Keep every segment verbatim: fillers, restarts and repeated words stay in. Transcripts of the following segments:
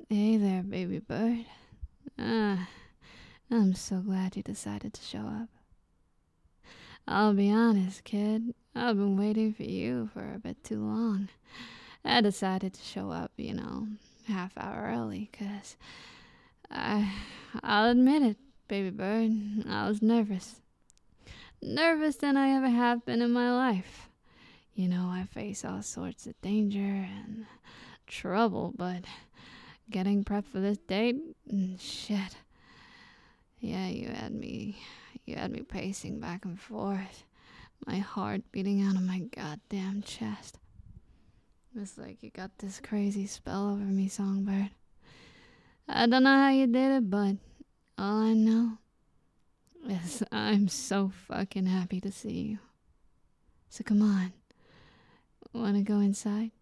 Hey there, baby bird. Ah, I'm so glad you decided to show up. I'll be honest, kid. I've been waiting for you for a bit too long. I decided to show up, you know, half hour early, 'cause I, I'll admit it, baby bird, I was nervous. Nervous than I ever have been in my life. You know, I face all sorts of danger and trouble, but getting prepped for this date, mm, shit. Yeah, you had me, you had me pacing back and forth, my heart beating out of my goddamn chest. It's like you got this crazy spell over me, Songbird. I don't know how you did it, but all I know is I'm so fucking happy to see you. So come on, wanna go inside?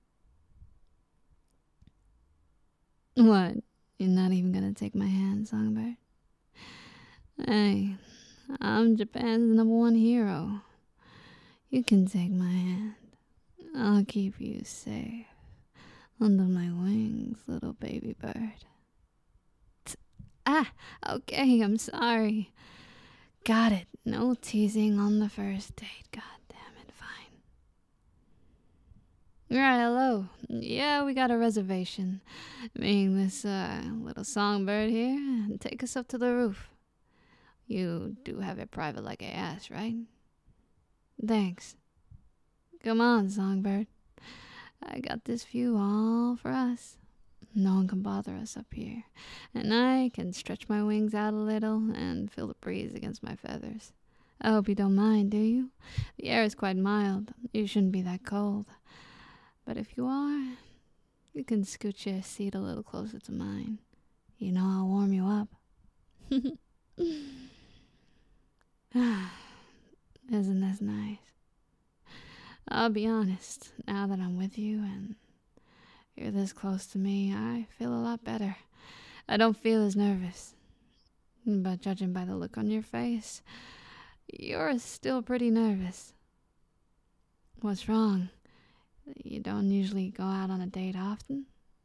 What? You're not even gonna take my hand, Songbird? Hey, I'm Japan's number one hero. You can take my hand. I'll keep you safe under my wings, little baby bird. Ah, okay, I'm sorry. Got it. No teasing on the first date. God damn it, fine. Right, hello. Yeah, we got a reservation. Meaning this uh, little songbird here. Take us up to the roof. You do have it private like I asked, right? Thanks. Come on, songbird. I got this view all for us. No one can bother us up here. And I can stretch my wings out a little and feel the breeze against my feathers. I hope you don't mind, do you? The air is quite mild. You shouldn't be that cold. But if you are, you can scoot your seat a little closer to mine. You know I'll warm you up. Isn't this nice? I'll be honest, now that I'm with you and you're this close to me, I feel a lot better. I don't feel as nervous. But judging by the look on your face, you're still pretty nervous. What's wrong? You don't usually go out on a date often?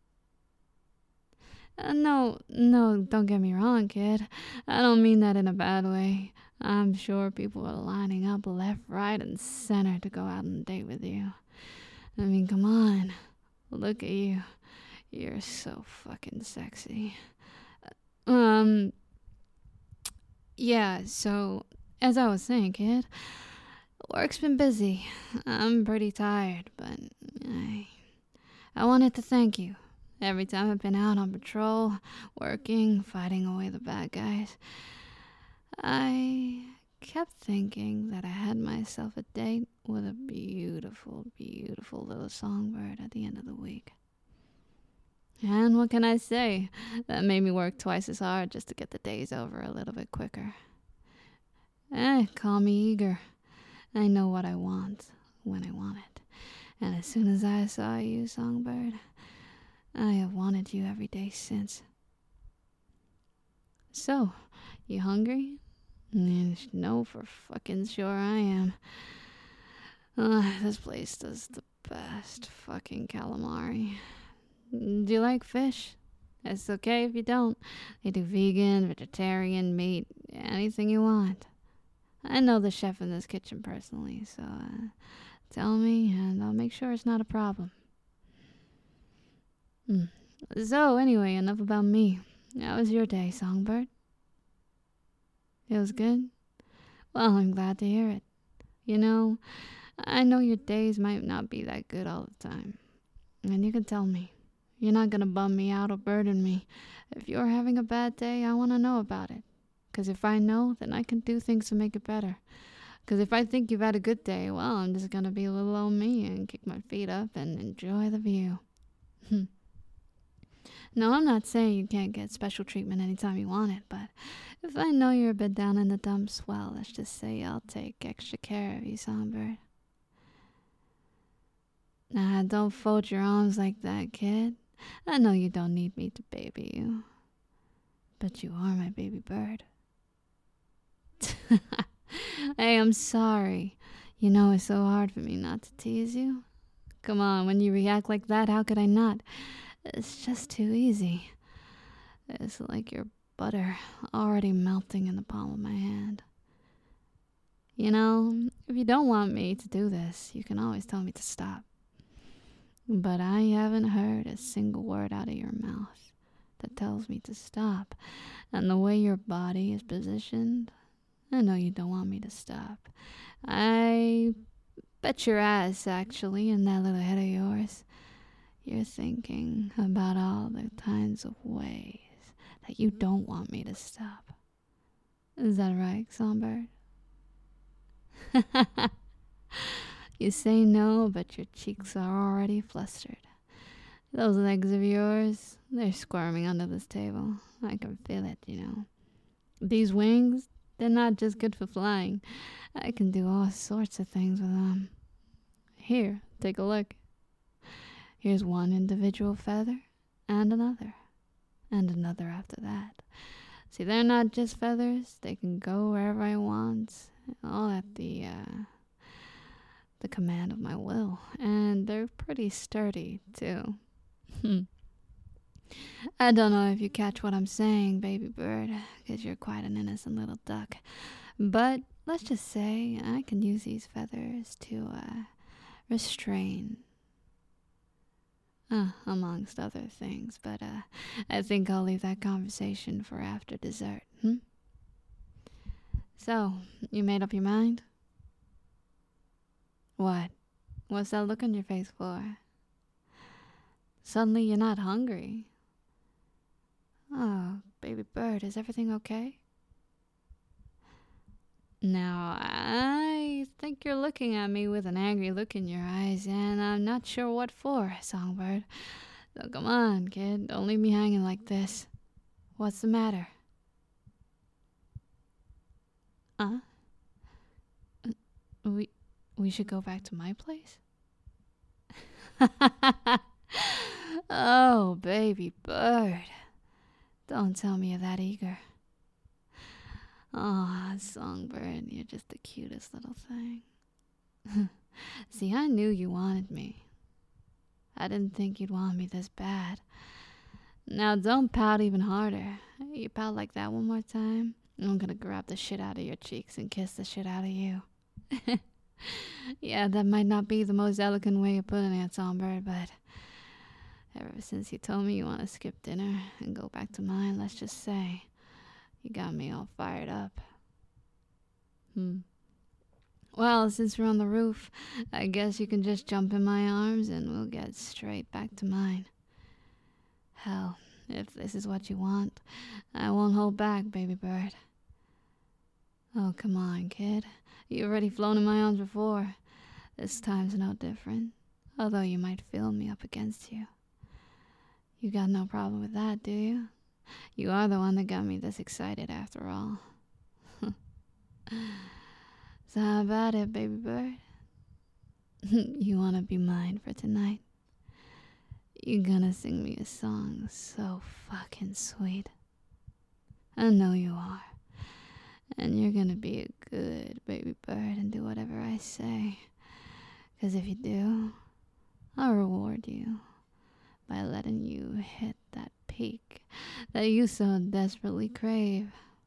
Uh, no, no, don't get me wrong, kid. I don't mean that in a bad way. I'm sure people are lining up left, right, and center to go out on a date with you. I mean, come on. Look at you. You're so fucking sexy. Um, yeah, so, as I was saying, kid, work's been busy. I'm pretty tired, but I, I wanted to thank you. Every time I've been out on patrol, working, fighting away the bad guys, I kept thinking that I had myself a date with a beautiful, beautiful little songbird at the end of the week. And what can I say? That made me work twice as hard just to get the days over a little bit quicker. Eh, call me eager. I know what I want when I want it. And as soon as I saw you, songbird, I have wanted you every day since. So, you hungry? You know for fucking sure I am. Uh, this place does the best fucking calamari. Do you like fish? It's okay if you don't. They do vegan, vegetarian, meat, anything you want. I know the chef in this kitchen personally, so uh, tell me and I'll make sure it's not a problem. Hmm. So, anyway, enough about me. How was your day, songbird? It was good? Well, I'm glad to hear it. You know, I know your days might not be that good all the time. And you can tell me. You're not gonna bum me out or burden me. If you're having a bad day, I want to know about it. Because if I know, then I can do things to make it better. Because if I think you've had a good day, well, I'm just gonna be a little old me and kick my feet up and enjoy the view. No, I'm not saying you can't get special treatment anytime you want it, but if I know you're a bit down in the dumps, well, let's just say I'll take extra care of you, songbird. Nah, don't fold your arms like that, kid. I know you don't need me to baby you, but you are my baby bird. Hey, I'm sorry. You know it's so hard for me not to tease you. Come on, when you react like that, how could I not? It's just too easy. It's like your butter already melting in the palm of my hand. You know, if you don't want me to do this, you can always tell me to stop. But I haven't heard a single word out of your mouth that tells me to stop. And the way your body is positioned, I know you don't want me to stop. I bet your ass, actually, in that little head of yours, you're thinking about all the kinds of ways that you don't want me to stop. Is that right, Songbird? You say no, but your cheeks are already flustered. Those legs of yours, they're squirming under this table. I can feel it, you know. These wings, they're not just good for flying. I can do all sorts of things with them. Here, take a look. Here's one individual feather, and another, and another after that. See, they're not just feathers. They can go wherever I want, all at the, uh, the command of my will. And they're pretty sturdy, too. I don't know if you catch what I'm saying, baby bird, because you're quite an innocent little duck. But let's just say I can use these feathers to uh, restrain, uh, amongst other things. But uh, I think I'll leave that conversation for after dessert. Hmm? So, you made up your mind? What? What's that look on your face for? Suddenly you're not hungry. Oh, baby bird, is everything okay? Now, I think you're looking at me with an angry look in your eyes, and I'm not sure what for, Songbird. So come on, kid, don't leave me hanging like this. What's the matter? Huh? We, we should go back to my place? Oh, baby bird. Don't tell me you're that eager. Oh, Songbird, you're just the cutest little thing. See, I knew you wanted me. I didn't think you'd want me this bad. Now don't pout even harder. You pout like that one more time, I'm gonna grab the shit out of your cheeks and kiss the shit out of you. Yeah, that might not be the most elegant way of putting it, Songbird, but ever since you told me you want to skip dinner and go back to mine, let's just say, you got me all fired up. Hmm. Well, since we're on the roof, I guess you can just jump in my arms and we'll get straight back to mine. Hell, if this is what you want, I won't hold back, baby bird. Oh, come on, kid. You've already flown in my arms before. This time's no different, although you might feel me up against you. You got no problem with that, do you? You are the one that got me this excited after all. So how about it, baby bird? You wanna be mine for tonight? You gonna sing me a song so fucking sweet? I know you are. And you're gonna be a good baby bird and do whatever I say. 'Cause if you do, I'll reward you by letting you hit that peak that you so desperately crave.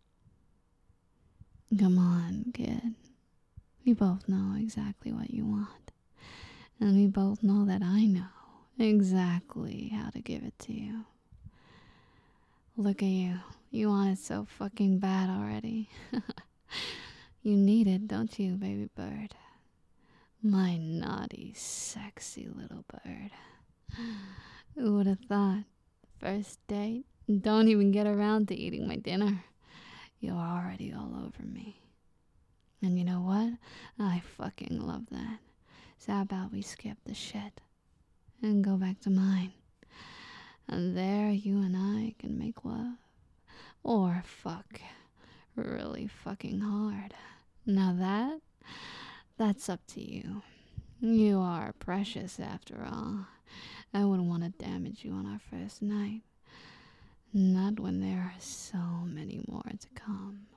Come on, kid. We both know exactly what you want. And we both know that I know exactly how to give it to you. Look at you. You want it so fucking bad already. You need it, don't you, baby bird? My naughty, sexy little bird. Who would have thought? First date? Don't even get around to eating my dinner. You're already all over me. And you know what? I fucking love that. So how about we skip the shit and go back to mine? And there you and I can make love. Or fuck. Really fucking hard. Now that, that's up to you. You are precious after all. I wouldn't want to damage you on our first night. Not when there are so many more to come.